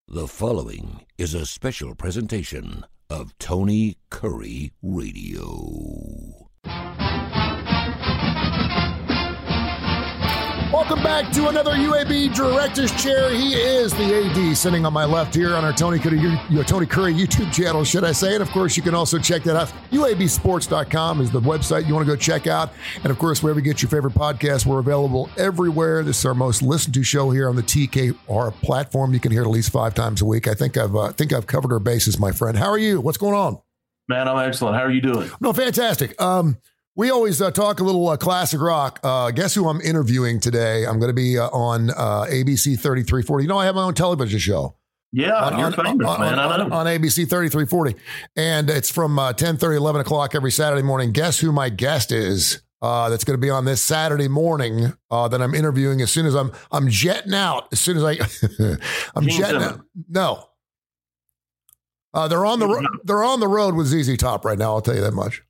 The following is a special presentation of Tony Curry Radio. Welcome back to another UAB Director's Chair. He is the AD sitting on my left here on our Tony Curry YouTube channel, should I say. And, of course, you can also check that out. UABsports.com is the website you want to go check out. And, of course, wherever you get your favorite podcasts, we're available everywhere. This is our most listened to show here on the TKR platform. You can hear it at least 5 times a week. I think I've covered our bases, my friend. How are you? What's going on? Man, I'm excellent. How are you doing? No, fantastic. We always talk a little classic rock. Guess who I'm interviewing today? I'm going to be on ABC 3340. You know, I have my own television show. Yeah, you're famous, man. I know. On ABC 3340. And it's from 10:30, 11 o'clock every Saturday morning. Guess who my guest is that's going to be on this Saturday morning that I'm interviewing as soon as I'm jetting out. As soon as I'm jetting out. No. They're on the road with ZZ Top right now, I'll tell you that much.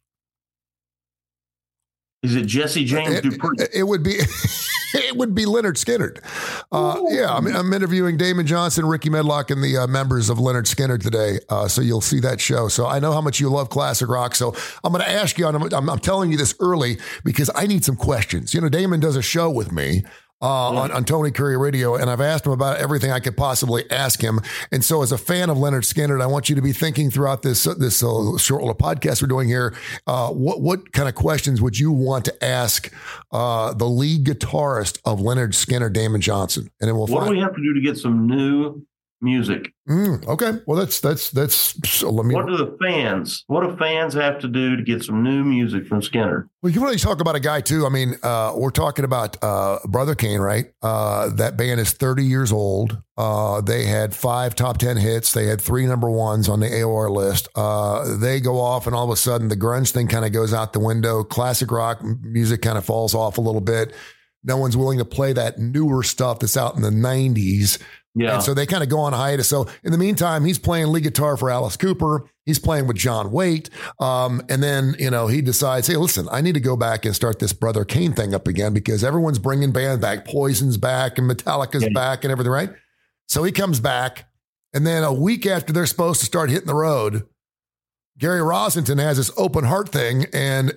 Is it Jesse James Dupree? It would be it would be Lynyrd Skynyrd. Yeah, I'm interviewing Damon Johnson, Ricky Medlock, and the members of Lynyrd Skynyrd today. So you'll see that show. So I know how much you love classic rock. So I'm going to ask you, I'm telling you this early because I need some questions. You know, Damon does a show with me on Tony Curry Radio, and I've asked him about everything I could possibly ask him. And so as a fan of Lynyrd Skynyrd, I want you to be thinking throughout this short little podcast we're doing here, what kind of questions would you want to ask the lead guitarist of Lynyrd Skynyrd, Damon Johnson? And then what do we have to do to get some new music? Okay. Well, that's so let me. What do fans have to do to get some new music from Skynyrd? Well, you really talk about a guy too. I mean, we're talking about Brother Cane, right? That band is 30 years old. They had 5 top 10 hits. They had 3 number ones on the AOR list. They go off, and all of a sudden, the grunge thing kind of goes out the window. Classic rock music kind of falls off a little bit. No one's willing to play that newer stuff that's out in the 90s. Yeah. And so they kind of go on hiatus. So in the meantime, he's playing lead guitar for Alice Cooper. He's playing with John Waite. And then, you know, he decides, hey, listen, I need to go back and start this Brother Cane thing up again because everyone's bringing band back. Poison's back and Metallica's back and everything, right? So he comes back. And then a week after they're supposed to start hitting the road, Gary Rossington has this open heart thing. And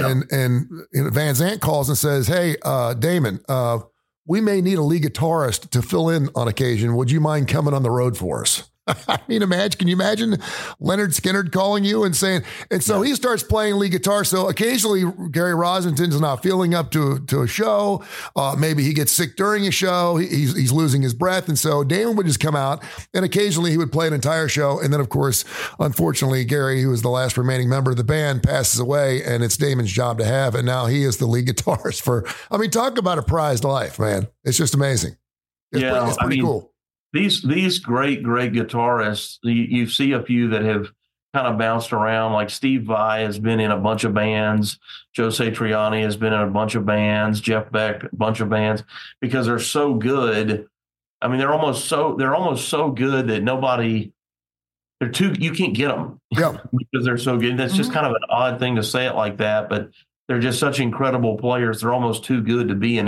Van Zandt calls and says, hey, Damon, we may need a lead guitarist to fill in on occasion. Would you mind coming on the road for us? I mean, can you imagine Lynyrd Skynyrd calling you and saying, and so he starts playing lead guitar. So occasionally Gary Rossington's not feeling up to a show. Maybe he gets sick during a show. He's losing his breath. And so Damon would just come out and occasionally he would play an entire show. And then of course, unfortunately, Gary, who is the last remaining member of the band, passes away and it's Damon's job to have. And now he is the lead guitarist talk about a prized life, man. It's just amazing. It's pretty cool. These great guitarists, you see a few that have kind of bounced around, like Steve Vai has been in a bunch of bands. Joe Satriani has been in a bunch of bands. Jeff Beck, a bunch of bands, because they're so good. I mean, they're almost so good that you can't get them because they're so good. That's just kind of an odd thing to say it like that, but they're just such incredible players. They're almost too good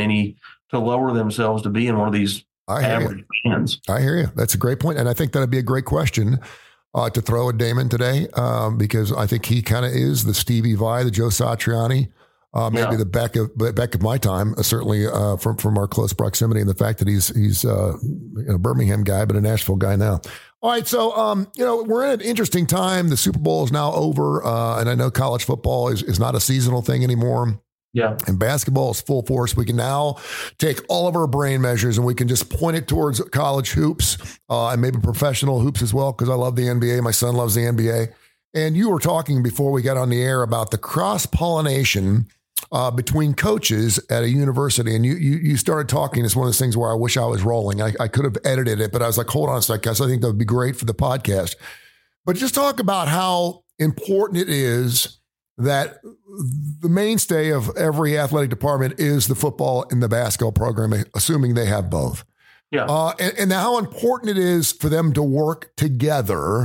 to lower themselves to be in one of these average bands. I hear you. That's a great point. And I think that'd be a great question to throw at Damon today because I think he kind of is the Stevie Vai, the Joe Satriani, maybe the Beck of my time, certainly from our close proximity and the fact that he's a Birmingham guy, but a Nashville guy now. All right. So, we're in an interesting time. The Super Bowl is now over. And I know college football is not a seasonal thing anymore. Yeah. And basketball is full force. We can now take all of our brain measures and we can just point it towards college hoops and maybe professional hoops as well, because I love the NBA. My son loves the NBA. And you were talking before we got on the air about the cross-pollination between coaches at a university. And you started talking. It's one of those things where I wish I was rolling. I could have edited it, but I was like, hold on a second, guys. I think that would be great for the podcast. But just talk about how important it is that the mainstay of every athletic department is the football and the basketball program, assuming they have both. Yeah. And how important it is for them to work together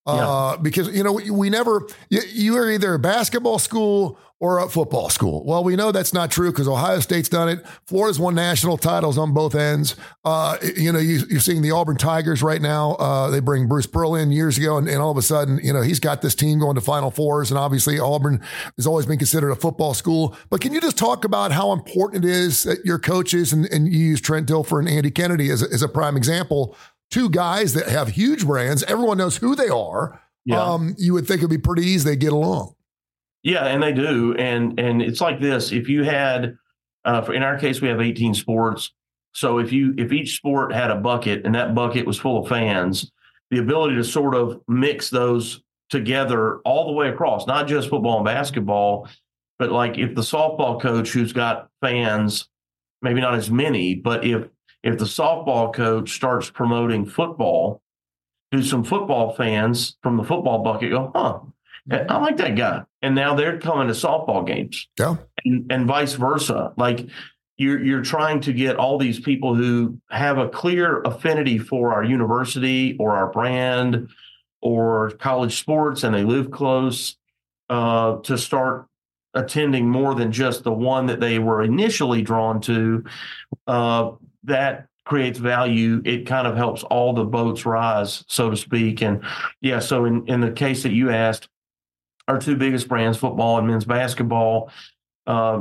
Because, we never, you are either a basketball school or a football school. Well, we know that's not true because Ohio State's done it. Florida's won national titles on both ends. You're seeing the Auburn Tigers right now. They bring Bruce Pearl in years ago, and all of a sudden, he's got this team going to Final Fours, and obviously Auburn has always been considered a football school. But can you just talk about how important it is that your coaches, and you use Trent Dilfer and Andy Kennedy as a prime example, two guys that have huge brands. Everyone knows who they are. Yeah. You would think it'd be pretty easy they get along. Yeah, and they do. And it's like this. If you had, in our case, we have 18 sports. So if each sport had a bucket and that bucket was full of fans, the ability to sort of mix those together all the way across, not just football and basketball, but like if the softball coach who's got fans, maybe not as many, but if the softball coach starts promoting football, do some football fans from the football bucket go, I like that guy. And now they're coming to softball games. Yeah. And vice versa. Like you're trying to get all these people who have a clear affinity for our university or our brand or college sports, and they live close, to start attending more than just the one that they were initially drawn to. That creates value. It kind of helps all the boats rise, so to speak. And yeah, so in the case that you asked, our two biggest brands, football and men's basketball, I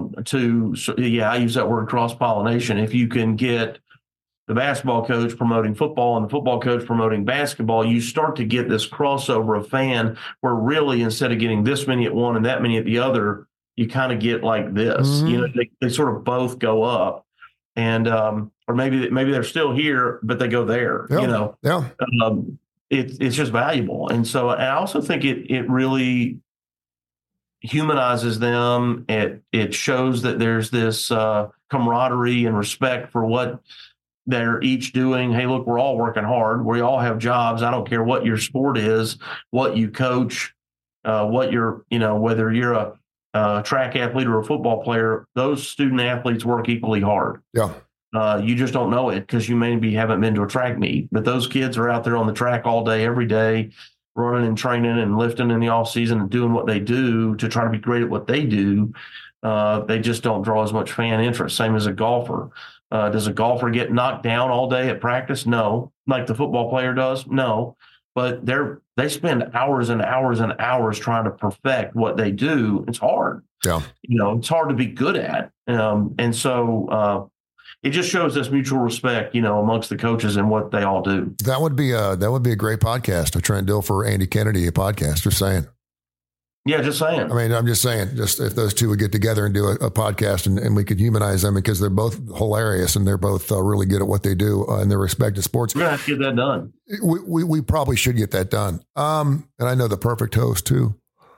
use that word cross-pollination. If you can get the basketball coach promoting football and the football coach promoting basketball, you start to get this crossover of fan where really instead of getting this many at one and that many at the other, you kind of get like this. Mm-hmm. They sort of both go up. And or maybe they're still here, but they go there. Yeah. It's just valuable, and so I also think it really humanizes them. It shows that there's this camaraderie and respect for what they're each doing. Hey, look, we're all working hard. We all have jobs. I don't care what your sport is, what you coach, what you're, whether you're a track athlete or a football player, those student athletes work equally hard. Yeah. You just don't know it because you maybe haven't been to a track meet, but those kids are out there on the track all day, every day, running and training and lifting in the off season and doing what they do to try to be great at what they do. They just don't draw as much fan interest. Same as a golfer. Does a golfer get knocked down all day at practice? No. Like the football player does? No. But they spend hours and hours and hours trying to perfect what they do. It's hard. Yeah. It's hard to be good at. And so it just shows this mutual respect, amongst the coaches and what they all do. That would be a great podcast. A Trent Dilfer, Andy Kennedy, a podcast. Just saying. Yeah, just saying. I mean, I'm just saying, just if those two would get together and do a podcast and we could humanize them because they're both hilarious and they're both really good at what they do in their respective sports. We're going to have to get that done. We probably should get that done. And I know the perfect host too.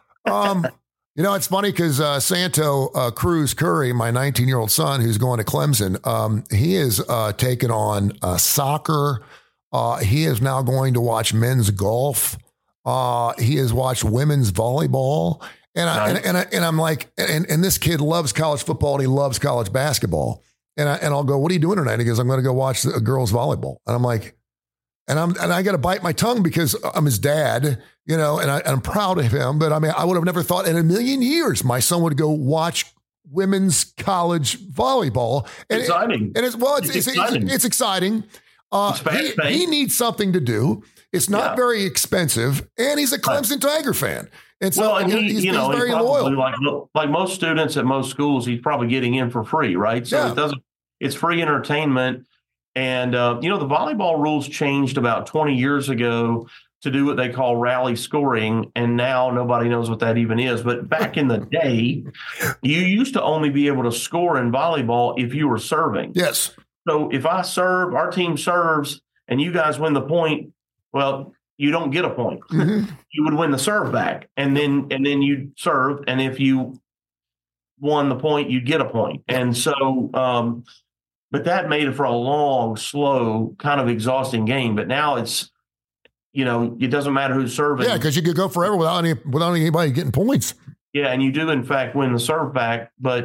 It's funny because Santo Cruz Curry, my 19-year-old son who's going to Clemson, he has taken on soccer. He is now going to watch men's golf. He has watched women's volleyball, and I'm like, and this kid loves college football and he loves college basketball, and I'll go, what are you doing tonight? He goes, I'm going to go watch the girls volleyball, and I'm like, and I got to bite my tongue because I'm his dad, and I'm proud of him, but I mean, I would have never thought in a million years my son would go watch women's college volleyball. And exciting. It's exciting. He needs something to do. It's not very expensive, and he's a Clemson Tiger fan. And so he's very loyal. Like most students at most schools, he's probably getting in for free, right? So it's free entertainment. And, the volleyball rules changed about 20 years ago to do what they call rally scoring. And now nobody knows what that even is. But back in the day, you used to only be able to score in volleyball if you were serving. Yes. So if I serve, our team serves, and you guys win the point, well, you don't get a point. Mm-hmm. You would win the serve back, and then you'd serve. And if you won the point, you'd get a point. And so, but that made it for a long, slow, kind of exhausting game. But now it's, it doesn't matter who's serving. Yeah, because you could go forever without anybody getting points. Yeah, and you do in fact win the serve back, but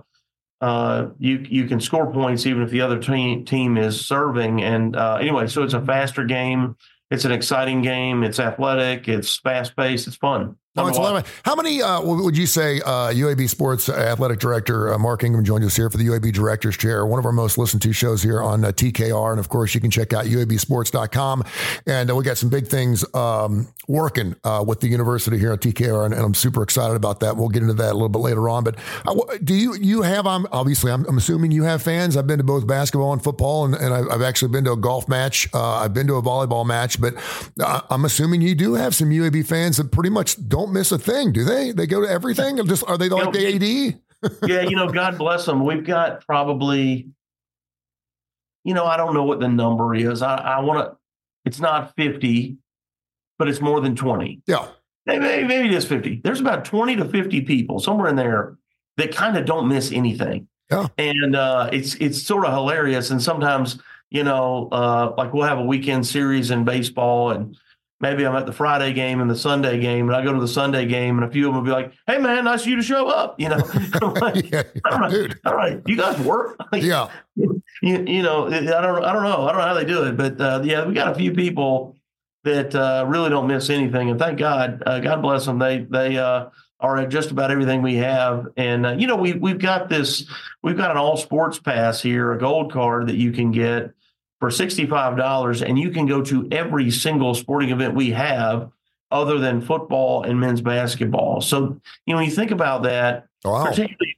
you can score points even if the other team is serving. And anyway, so it's a faster game. It's an exciting game. It's athletic. It's fast paced. It's fun. No, it's a lot of, how many would you say UAB Sports Athletic Director Mark Ingham joined us here for the UAB Director's Chair, one of our most listened to shows here on TKR. And of course, you can check out UABsports.com. And we got some big things working with the university here at TKR. And I'm super excited about that. We'll get into that a little bit later on. But do you have, obviously, I'm assuming you have fans. I've been to both basketball and football, and I've actually been to a golf match. I've been to a volleyball match. But I'm assuming you do have some UAB fans that pretty much don't miss a thing, do they? They go to everything? Are they like the AD? Yeah, God bless them. We've got probably, I don't know what the number is. I want to, it's not 50, but it's more than 20. Yeah. Maybe it is 50. There's about 20 to 50 people somewhere in there that kind of don't miss anything. Yeah. And it's sort of hilarious. And sometimes, like we'll have a weekend series in baseball, and maybe I'm at the Friday game and the Sunday game, and I go to the Sunday game, and a few of them will be like, "Hey, man, nice of you to show up." I'm like, yeah, all right, you guys work. Yeah. I don't know how they do it, but we got a few people that really don't miss anything, and thank God. God bless them. They are at just about everything we have, and we've got an all sports pass here, a gold card that you can get for $65, and you can go to every single sporting event we have other than football and men's basketball. So, when you think about that, wow. Particularly,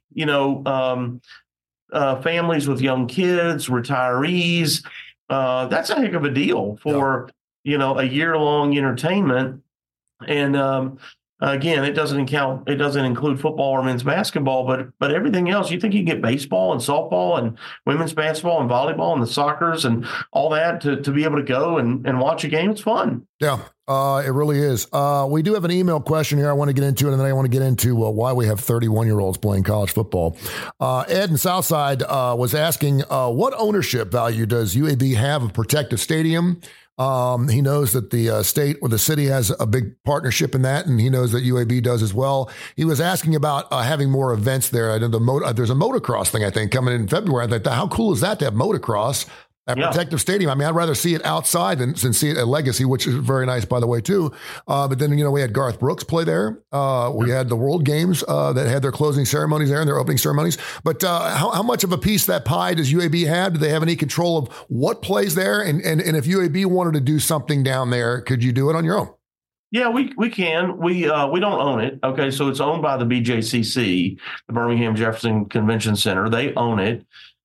families with young kids, retirees, that's a heck of a deal for, a year-long entertainment. And again, it doesn't include football or men's basketball, but everything else. You think you can get baseball and softball and women's basketball and volleyball and the soccers and all that to be able to go and watch a game. It's fun. Yeah, it really is. We do have an email question here I want to get into, and then I want to get into why we have 31-year-olds playing college football. Ed in Southside was asking, what ownership value does UAB have of Protective Stadium? He knows that the state or the city has a big partnership in that, and he knows that UAB does as well. He was asking about having more events there. I know there's a motocross thing, I think, coming in February. I thought, how cool is that to have motocross at Protective Stadium? I mean, I'd rather see it outside than see it at Legacy, which is very nice, by the way, too. But then, we had Garth Brooks play there. We had the World Games that had their closing ceremonies there and their opening ceremonies. But how much of a piece of that pie does UAB have? Do they have any control of what plays there? And if UAB wanted to do something down there, could you do it on your own? Yeah, we can. We don't own it. Okay, so it's owned by the BJCC, the Birmingham Jefferson Convention Center. They own it.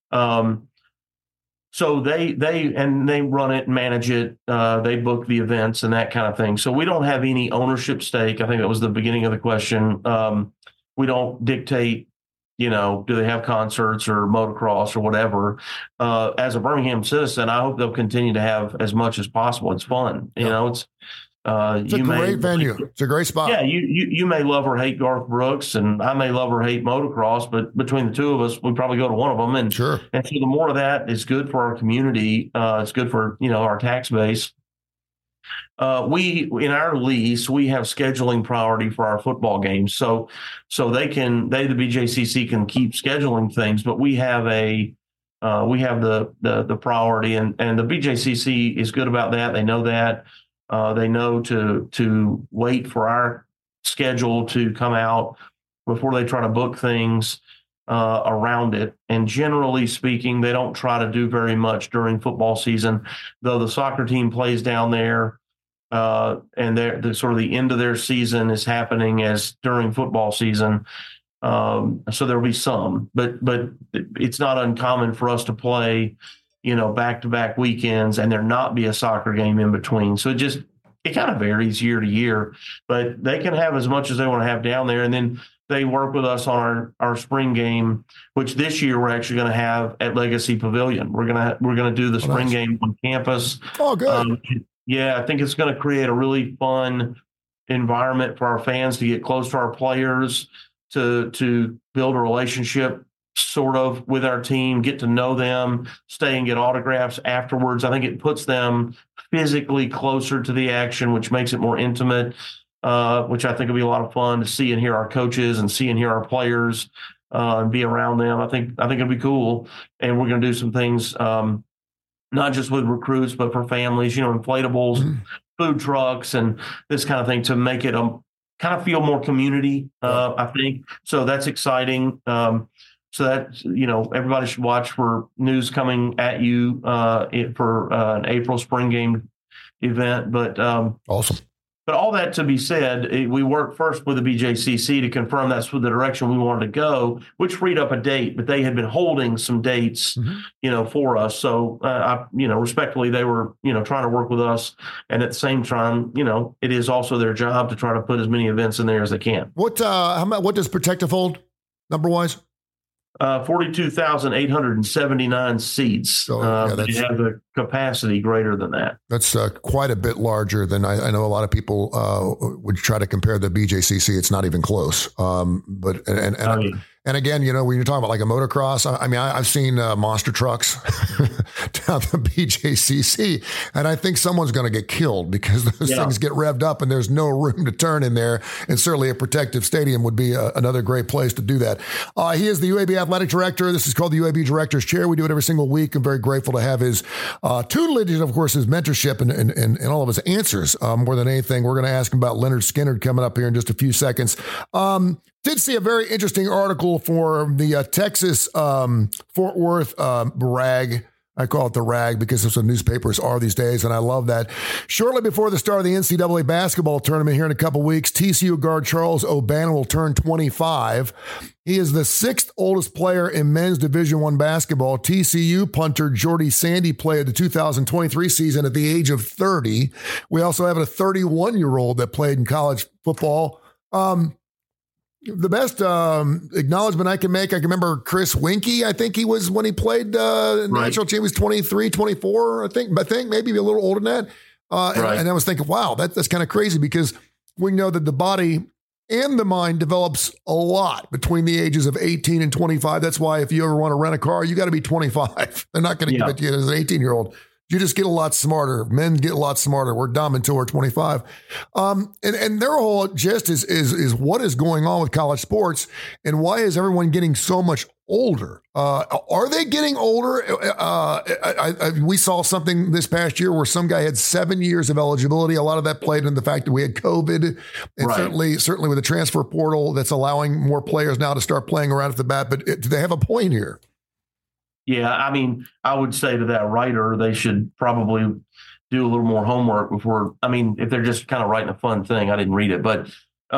So they run it and manage it. They book the events and that kind of thing. So we don't have any ownership stake. I think that was the beginning of the question. We don't dictate, do they have concerts or motocross or whatever. As a Birmingham citizen, I hope they'll continue to have as much as possible. It's fun. It's a great venue. It's a great spot. Yeah, you may love or hate Garth Brooks, and I may love or hate motocross, but between the two of us, we probably go to one of them. And sure. And so the more of that is good for our community. It's good for our tax base. We in our lease we have scheduling priority for our football games, so the BJCC can keep scheduling things, but we have the priority, and the BJCC is good about that. They know that. They know to wait for our schedule to come out before they try to book things around it. And generally speaking, they don't try to do very much during football season, though the soccer team plays down there, and the sort of the end of their season is happening as during football season. So there'll be some, but it's not uncommon for us to play back-to-back weekends and there not be a soccer game in between. So it kind of varies year to year, but they can have as much as they want to have down there. And then they work with us on our spring game, which this year we're actually going to have at Legacy Pavilion. We're going to do the spring game on campus. Oh, good. I think it's going to create a really fun environment for our fans to get close to our players, to build a relationship sort of with our team, get to know them, stay and get autographs afterwards. I think it puts them physically closer to the action, which makes it more intimate, which I think will be a lot of fun to see and hear our coaches and see and hear our players and be around them. I think it'll be cool. And we're going to do some things not just with recruits, but for families, inflatables, food trucks, and this kind of thing to make it kind of feel more community, I think. So that's exciting. So that, everybody should watch for news coming at you for an April spring game event. But awesome. But all that to be said, we worked first with the BJCC to confirm that's the direction we wanted to go, which freed up a date. But they had been holding some dates, for us. So, respectfully, they were, trying to work with us. And at the same time, it is also their job to try to put as many events in there as they can. What does Protective hold number-wise? 42,879 seats. So you have the capacity greater than that. That's quite a bit larger than I know. A lot of people would try to compare the BJCC. It's not even close. And again, when you're talking about like a motocross, I've seen monster trucks down the BJCC, and I think someone's going to get killed because those things get revved up and there's no room to turn in there. And certainly a Protective Stadium would be another great place to do that. He is the UAB Athletic Director. This is called the UAB Director's Chair. We do it every single week. I'm very grateful to have his tutelage and, of course, his mentorship and all of his answers. More than anything, we're going to ask him about Leonard Skinner coming up here in just a few seconds. Did see a very interesting article for the Texas Fort Worth Rag. I call it the Rag because that's what newspapers are these days, and I love that. Shortly before the start of the NCAA basketball tournament here in a couple weeks, TCU guard Charles O'Bannon will turn 25. He is the 6th oldest player in men's Division I basketball. TCU punter Jordy Sandy played the 2023 season at the age of 30. We also have a 31-year-old that played in college football. The best acknowledgement I can make, I can remember Chris Winkie, I think he was when he played national team, he was 23, 24, I think maybe a little older than that. And I was thinking, wow, that's kind of crazy because we know that the body and the mind develops a lot between the ages of 18 and 25. That's why if you ever want to rent a car, you got to be 25. They're not going to give it to you as an 18-year-old. You just get a lot smarter. Men get a lot smarter. We're dumb until we're 25. And their whole gist is what is going on with college sports and why is everyone getting so much older? Are they getting older? We saw something this past year where some guy had 7 years of eligibility. A lot of that played in the fact that we had COVID, and certainly with the transfer portal that's allowing more players now to start playing around at the bat. But do they have a point here? Yeah, I would say to that writer, they should probably do a little more homework before. If they're just kind of writing a fun thing, I didn't read it, but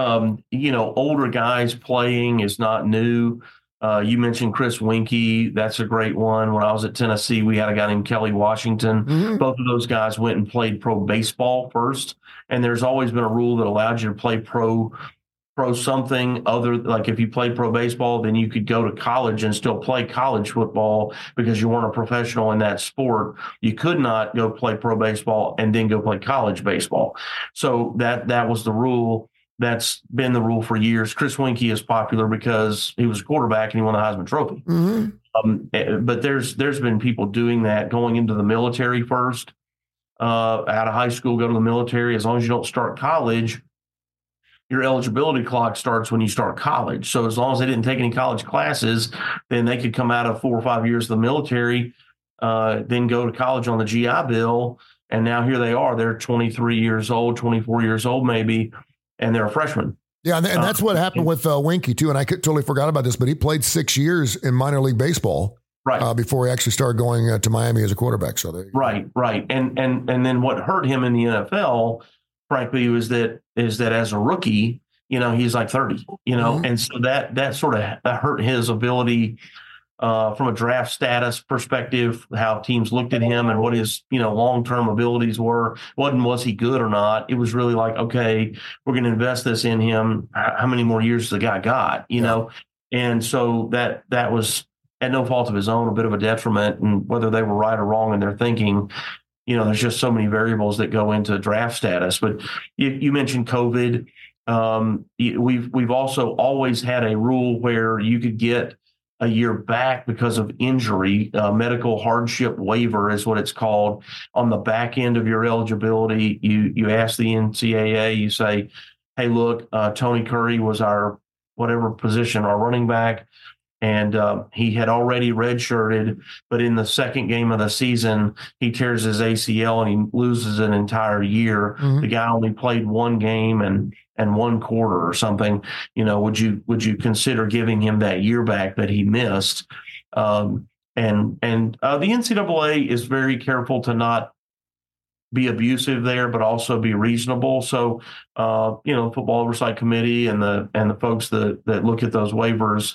older guys playing is not new. You mentioned Chris Winkie. That's a great one. When I was at Tennessee, we had a guy named Kelly Washington. Mm-hmm. Both of those guys went and played pro baseball first, and there's always been a rule that allowed you to play pro something other, like if you played pro baseball, then you could go to college and still play college football because you weren't a professional in that sport. You could not go play pro baseball and then go play college baseball. So that was the rule. That's been the rule for years. Chris Winkie is popular because he was a quarterback and he won the Heisman Trophy. Mm-hmm. But there's been people doing that, going into the military first, out of high school, go to the military. As long as you don't start college, your eligibility clock starts when you start college. So as long as they didn't take any college classes, then they could come out of 4 or 5 years of the military, then go to college on the GI Bill. And now here they are. They're 23 years old, 24 years old maybe, and they're a freshman. Yeah, and that's what happened with Winkie, too. And I totally forgot about this, but he played 6 years in minor league baseball before he actually started going to Miami as a quarterback. So Right. And then what hurt him in the NFL, frankly, is that as a rookie, he's like 30, mm-hmm. And so that sort of hurt his ability from a draft status perspective, how teams looked at him and what his, long-term abilities were. Was he good or not? It was really like, okay, we're going to invest this in him. How many more years has the guy got, know? And so that was at no fault of his own, a bit of a detriment, and whether they were right or wrong in their thinking, there's just so many variables that go into draft status. But you mentioned COVID. We've also always had a rule where you could get a year back because of injury. Medical hardship waiver is what it's called. On the back end of your eligibility, you ask the NCAA, you say, hey, look, Tony Curry was our whatever position, our running back. And he had already redshirted, but in the second game of the season, he tears his ACL and he loses an entire year. Mm-hmm. The guy only played one game and one quarter or something. Would you consider giving him that year back that he missed? And the NCAA is very careful to not be abusive there, but also be reasonable. So, Football Oversight Committee and the folks that look at those waivers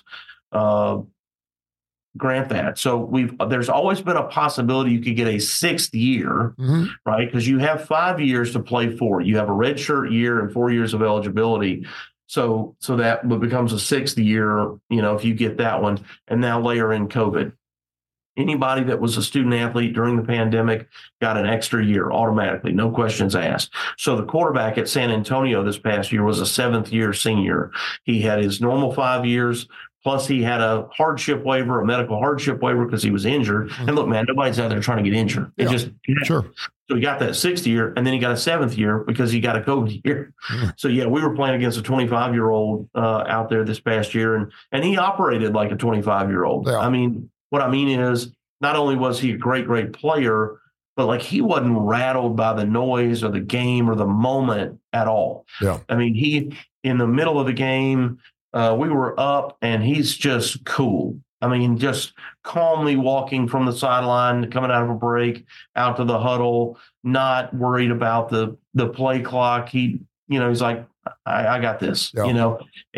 grant that. So there's always been a possibility you could get a sixth year, mm-hmm. right? Because you have 5 years to play for. You have a redshirt year and 4 years of eligibility. So that becomes a sixth year, if you get that one, and now layer in COVID. Anybody that was a student athlete during the pandemic got an extra year automatically, no questions asked. So the quarterback at San Antonio this past year was a 7th year senior. He had his normal 5 years, plus he had a hardship waiver, a medical hardship waiver because he was injured. Mm-hmm. And look, man, nobody's out there trying to get injured. Sure. So he got that 6th year, and then he got a 7th year because he got a COVID year. Mm-hmm. So, yeah, we were playing against a 25-year-old out there this past year, and he operated like a 25-year-old. Yeah. I mean, what I mean is not only was he a great, great player, but like he wasn't rattled by the noise or the game or the moment at all. Yeah. I mean, he, in the middle of the game, we were up and he's just cool. I mean, just calmly walking from the sideline, coming out of a break, out to the huddle, not worried about the play clock. He's like, I got this, yeah.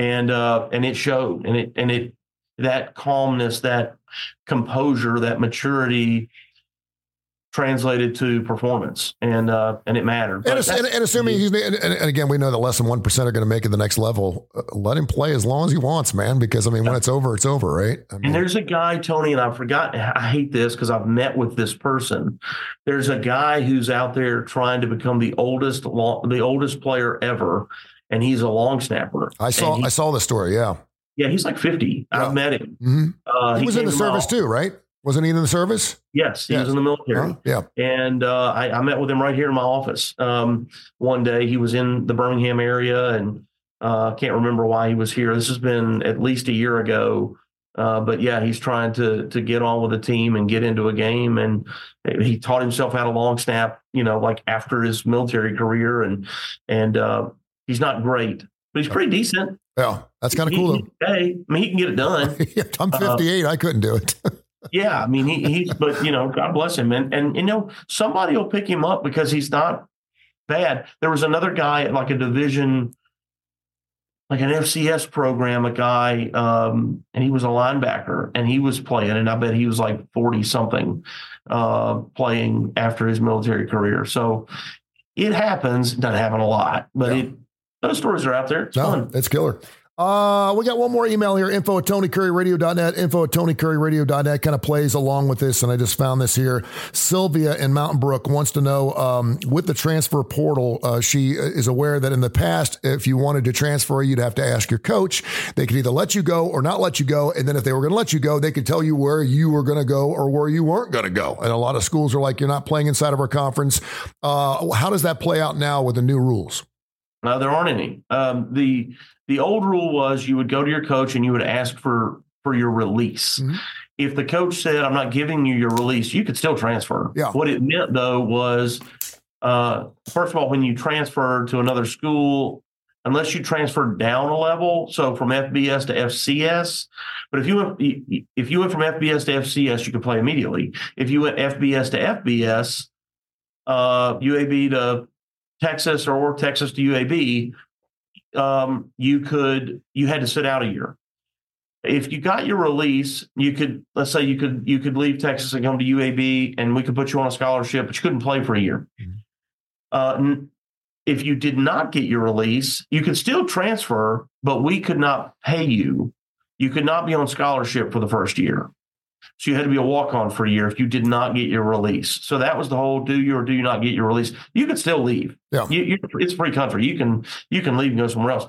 And it showed, and it that calmness, that composure, that maturity translated to performance, and it mattered. And assuming and again, we know that less than 1% are going to make it the next level. Let him play as long as he wants, man, because when it's over, it's over, right? And there's a guy, Tony, and I hate this because I've met with this person. There's a guy who's out there trying to become the oldest player ever, and he's a long snapper. I saw the story, yeah. Yeah, he's like 50. Yeah. I've met him. Mm-hmm. He was in the service too, right? Wasn't he in the service? Yes, he was in the military. Yeah. And I met with him right here in my office. One day he was in the Birmingham area, and can't remember why he was here. This has been at least a year ago. But yeah, he's trying to get on with the team and get into a game. And he taught himself how to long snap, like after his military career. And he's not great, but he's pretty decent. Yeah, that's kind of cool. He can get it done. I'm 58. I couldn't do it. Yeah, I mean, but God bless him. And somebody will pick him up because he's not bad. There was another guy at like a division, like an FCS program, a guy, and he was a linebacker, and he was playing, and I bet he was like 40-something playing after his military career. So it happens. It doesn't happen a lot, but those stories are out there. It's fun. It's killer. We got one more email here, info@TonyCurryRadio.net, info@TonyCurryRadio.net, kind of plays along with this, and I just found this here. Sylvia in Mountain Brook wants to know, with the transfer portal, she is aware that in the past, if you wanted to transfer, you'd have to ask your coach. They could either let you go or not let you go, and then if they were going to let you go, they could tell you where you were going to go or where you weren't going to go. And a lot of schools are like, you're not playing inside of our conference. How does that play out now with the new rules? There aren't any. The old rule was you would go to your coach and you would ask for your release. Mm-hmm. If the coach said, I'm not giving you your release, you could still transfer. Yeah. What it meant, though, was, first of all, when you transfer to another school, unless you transferred down a level, so from FBS to FCS, but if you went from FBS to FCS, you could play immediately. If you went FBS to FBS, UAB to Texas or Texas to UAB, you had to sit out a year. If you got your release, let's say you could leave Texas and come to UAB, and we could put you on a scholarship, but you couldn't play for a year. Mm-hmm. If you did not get your release, you could still transfer, but we could not pay you. You could not be on scholarship for the first year. So you had to be a walk-on for a year if you did not get your release. So that was the whole do you or do you not get your release. You could still leave. Yeah. It's free country. You can leave and go somewhere else.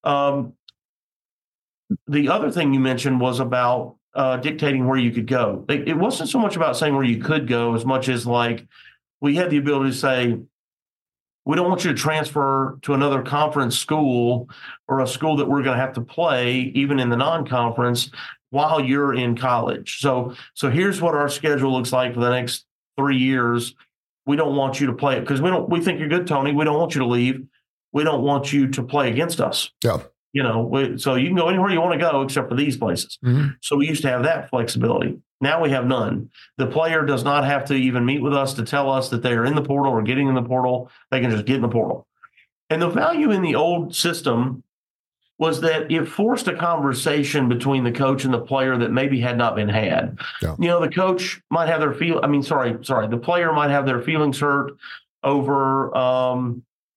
The other thing you mentioned was about dictating where you could go. It wasn't so much about saying where you could go as much as like we had the ability to say, we don't want you to transfer to another conference school or a school that we're going to have to play, even in the non-conference. while you're in college. So here's what our schedule looks like for the next 3 years. We don't want you to play it because we think you're good, Tony. We don't want you to leave. We don't want you to play against us. Yeah. So you can go anywhere you want to go except for these places. Mm-hmm. So we used to have that flexibility. Now we have none. The player does not have to even meet with us to tell us that they are in the portal or getting in the portal. They can just get in the portal. And the value in the old system was that it forced a conversation between the coach and the player that maybe had not been had. Yeah. The coach might have the player might have their feelings hurt over,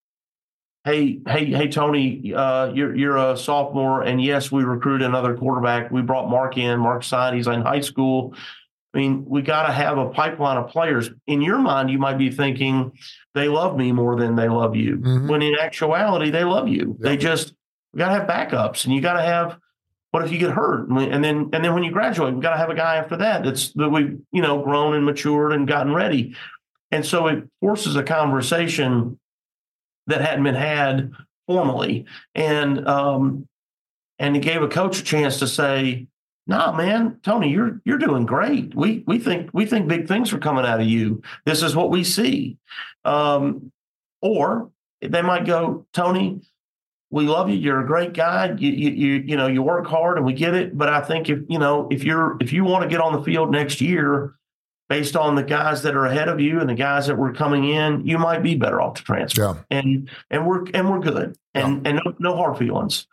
Hey, Tony, you're a sophomore, and yes, we recruited another quarterback. We brought Mark in. Mark signed. He's in high school. I mean, we got to have a pipeline of players. In your mind, you might be thinking they love me more than they love you. Mm-hmm. When in actuality, they love you. Yeah. We got to have backups, and you got to have. What if you get hurt? And then when you graduate, we got to have a guy after that that we've grown and matured and gotten ready. And so it forces a conversation that hadn't been had formally, and it gave a coach a chance to say, "Nah, man, Tony, you're doing great. We think big things are coming out of you. This is what we see." Or they might go, "Tony, we love you. You're a great guy. You work hard, and we get it. But I think if you want to get on the field next year, based on the guys that are ahead of you and the guys that were coming in, you might be better off to transfer." Yeah. And we're good, and no hard feelings,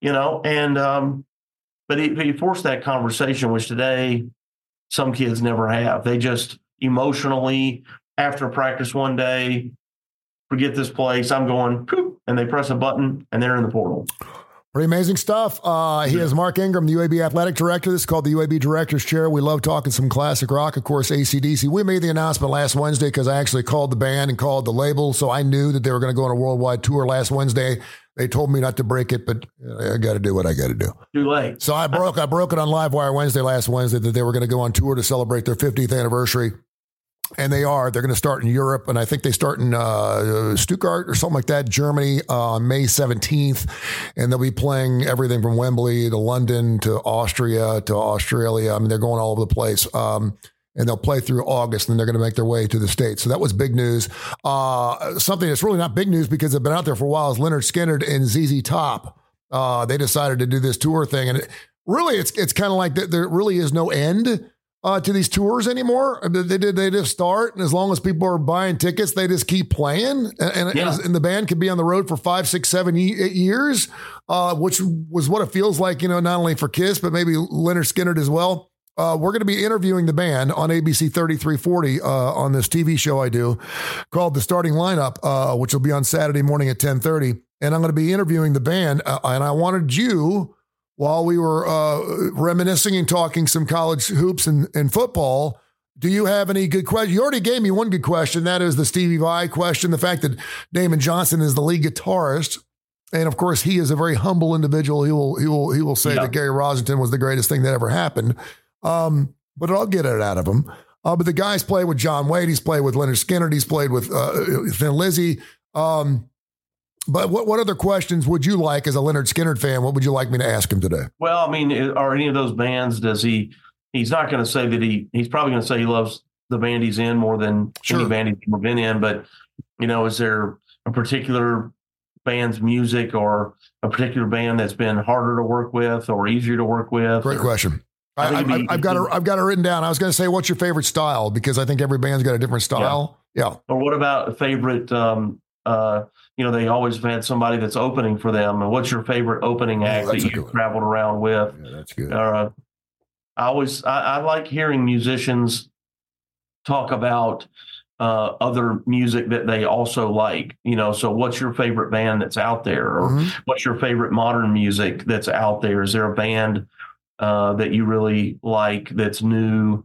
mm-hmm. But he forced that conversation, which today some kids never have. They just emotionally, after practice one day, forget this place. I'm going, poop, and they press a button and they're in the portal. Pretty amazing stuff. He is Mark Ingram, the UAB Athletic Director. This is called the UAB Director's Chair. We love talking some classic rock, of course, AC/DC. We made the announcement last Wednesday because I actually called the band and called the label, so I knew that they were going to go on a worldwide tour last Wednesday. They told me not to break it, but I got to do what I got to do. Too late. So I broke it on Livewire last Wednesday that they were going to go on tour to celebrate their 50th anniversary. And they are. They're going to start in Europe, and I think they start in Stuttgart or something like that, Germany, on May 17th. And they'll be playing everything from Wembley to London to Austria to Australia. I mean, they're going all over the place. And they'll play through August, and they're going to make their way to the States. So that was big news. Something that's really not big news because they've been out there for a while is Lynyrd Skynyrd and ZZ Top. They decided to do this tour thing. And it's kind of like there really is no end to these tours anymore. They just start, and as long as people are buying tickets, they just keep playing, and the band could be on the road for 5, 6, 7, 8 years, which was what it feels like, not only for Kiss, but maybe Lynyrd Skynyrd as well. We're going to be interviewing the band on ABC 3340 on this TV show I do called The Starting Lineup, which will be on Saturday morning at 10:30, and I'm going to be interviewing the band, and I wanted you, while we were reminiscing and talking some college hoops and football, do you have any good questions? You already gave me one good question. That is the Stevie Vai question. The fact that Damon Johnson is the lead guitarist. And of course, he is a very humble individual. He will say that Gary Rossington was the greatest thing that ever happened. But I'll get it out of him. But the guy's played with John Wade. He's played with Lynyrd Skynyrd. He's played with Thin Lizzy. But what other questions would you like as a Lynyrd Skynyrd fan? What would you like me to ask him today? Well, I mean, are any of those bands, he's not going to say that he's probably going to say he loves the band he's in more than any band he's ever been in. But, is there a particular band's music or a particular band that's been harder to work with or easier to work with? Great question. I've got it written down. I was going to say, what's your favorite style? Because I think every band's got a different style. Yeah. Or what about a favorite, they always have had somebody that's opening for them. And what's your favorite opening act that you've traveled around with? Yeah, that's good. I like hearing musicians talk about other music that they also like. So what's your favorite band that's out there? Or what's your favorite modern music that's out there? Is there a band that you really like that's new?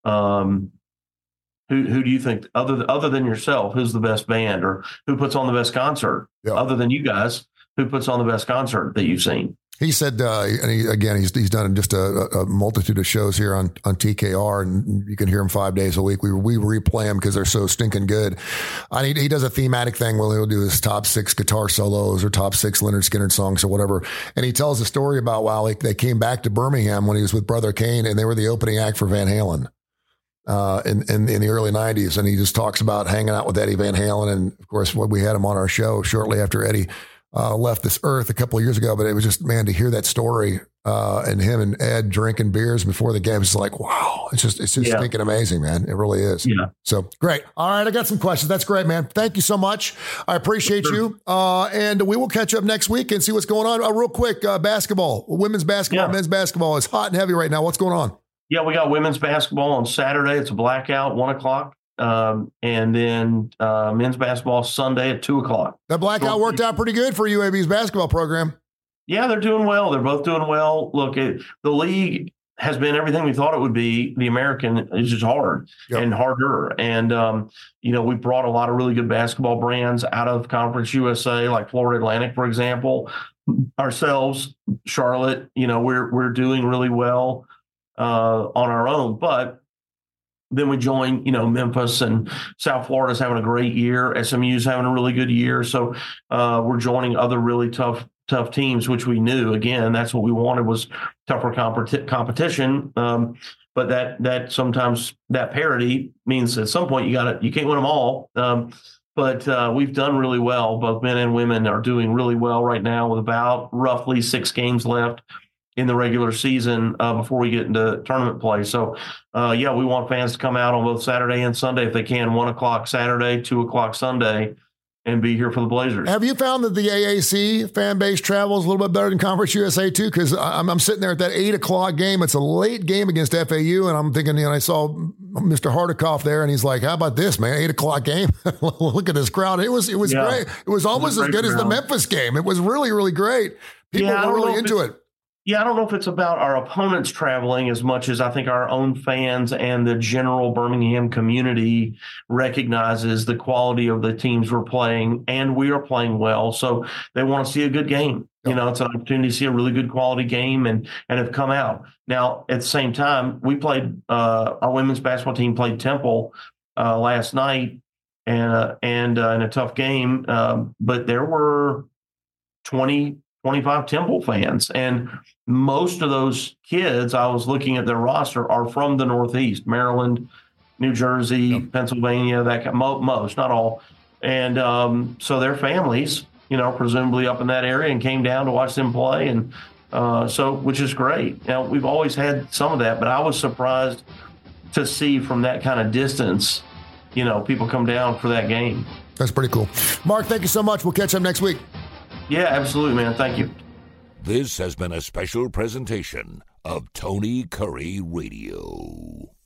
Who do you think, other than yourself, who's the best band, or who puts on the best concert? Other than you guys, who puts on the best concert that you've seen? He said, and he's done just a multitude of shows here on TKR, and you can hear him 5 days a week. We replay them because they're so stinking good. He does a thematic thing where he'll do his top 6 guitar solos or top 6 Lynyrd Skynyrd songs or whatever. And he tells a story about they came back to Birmingham when he was with Brother Kane, and they were the opening act for Van Halen in the early 90s. And he just talks about hanging out with Eddie Van Halen. And of course, we had him on our show shortly after Eddie left this earth a couple of years ago. But it was just, man, to hear that story and him and Ed drinking beers before the game, it's like, wow, it's just thinking amazing, man. It really is. Yeah. So great. All right. I got some questions. That's great, man. Thank you so much. I appreciate you. And we will catch up next week and see what's going on. Real quick, basketball, women's basketball, men's basketball is hot and heavy right now. What's going on? Yeah, we got women's basketball on Saturday. It's a blackout, 1:00. And then men's basketball Sunday at 2:00. That blackout worked out pretty good for UAB's basketball program. Yeah, they're doing well. They're both doing well. Look, the league has been everything we thought it would be. The American is just hard and harder. And, we brought a lot of really good basketball brands out of Conference USA, like Florida Atlantic, for example. Ourselves, Charlotte, we're doing really well on our own. But then we join, Memphis, and South Florida's having a great year. SMU's having a really good year. So we're joining other really tough teams, which we knew. Again, that's what we wanted, was tougher competition. But that sometimes that parity means at some point you can't win them all. But we've done really well. Both men and women are doing really well right now, with about roughly 6 games left in the regular season before we get into tournament play. So, we want fans to come out on both Saturday and Sunday if they can. 1:00 Saturday, 2:00 Sunday, and be here for the Blazers. Have you found that the AAC fan base travels a little bit better than Conference USA too? Because I'm sitting there at that 8:00 game. It's a late game against FAU, and I'm thinking, I saw Mr. Hardikoff there, and he's like, "How about this, man? 8:00 game. Look at this crowd. It was great. It was almost as good as the Memphis game. It was really, really great. People were really into it." Yeah, I don't know if it's about our opponents traveling as much as I think our own fans and the general Birmingham community recognizes the quality of the teams we're playing, and we are playing well. So they want to see a good game. Yep. It's an opportunity to see a really good quality game and have come out. Now, at the same time, we played our women's basketball team played Temple last night and in a tough game. But there were 25 Temple fans, and most of those kids, I was looking at their roster, are from the Northeast, Maryland, New Jersey, Pennsylvania, most, not all. And so their families, presumably up in that area, and came down to watch them play. And which is great. Now, we've always had some of that, but I was surprised to see from that kind of distance, people come down for that game. That's pretty cool. Mark, thank you so much. We'll catch up next week. Yeah, absolutely, man. Thank you. This has been a special presentation of Tony Curry Radio.